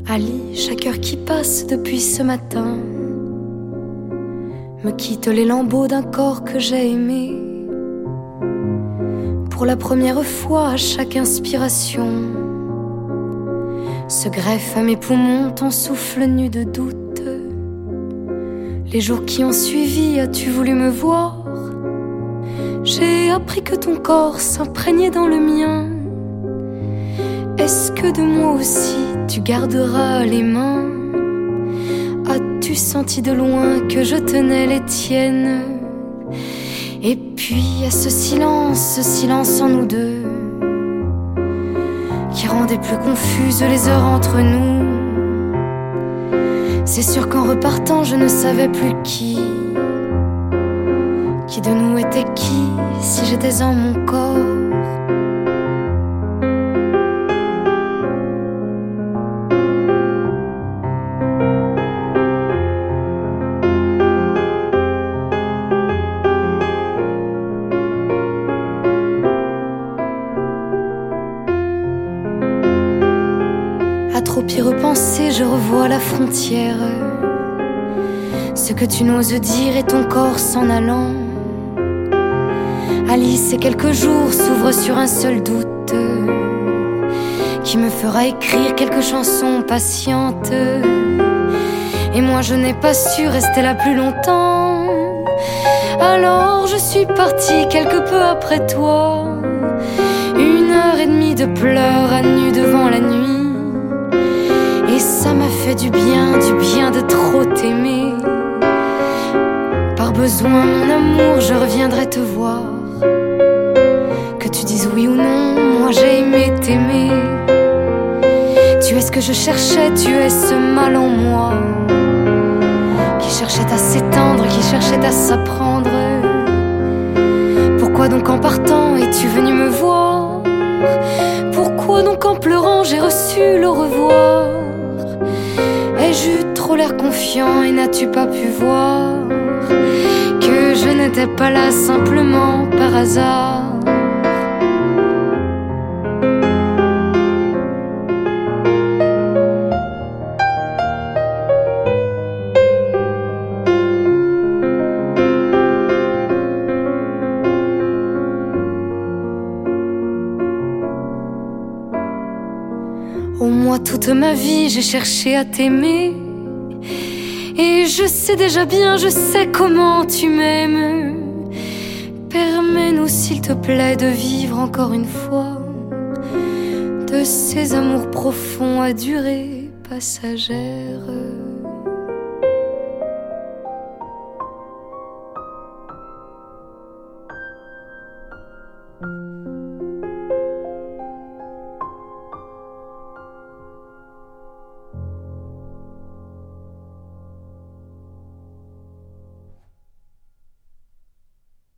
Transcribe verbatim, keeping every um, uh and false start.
Ali, chaque heure qui passe depuis ce matin me quitte les lambeaux d'un corps que j'ai aimé. Pour la première fois, à chaque inspiration se greffe à mes poumons ton souffle nu de doute. Les jours qui ont suivi, as-tu voulu me voir? J'ai appris que ton corps s'imprégnait dans le mien. Est-ce que de moi aussi tu garderas les mains? As-tu senti de loin que je tenais les tiennes? Et puis à ce silence, ce silence en nous deux, qui rendait plus confuses les heures entre nous. C'est sûr qu'en repartant je ne savais plus qui Qui de nous était qui, si j'étais en mon corps. À trop y repenser, je revois la frontière. Ce que tu n'oses dire et ton corps s'en allant. Alice, et quelques jours s'ouvrent sur un seul doute qui me fera écrire quelques chansons patientes. Et moi je n'ai pas su rester là plus longtemps. Alors je suis partie quelque peu après toi. Une heure et demie de pleurs à nu devant la nuit. Et ça m'a fait du bien, du bien de trop t'aimer. Par besoin, mon amour, je reviendrai te voir. Que tu dises oui ou non, moi j'ai aimé t'aimer. Tu es ce que je cherchais, tu es ce mal en moi qui cherchait à s'étendre, qui cherchait à s'apprendre. Pourquoi donc en partant es-tu venu me voir? Pourquoi donc en pleurant j'ai reçu le revoir? Ai-je eu trop l'air confiant et n'as-tu pas pu voir que je n'étais pas là simplement par hasard? Au moins toute ma vie j'ai cherché à t'aimer. Et je sais déjà bien, je sais comment tu m'aimes. Permets-nous s'il te plaît de vivre encore une fois de ces amours profonds à durée passagère.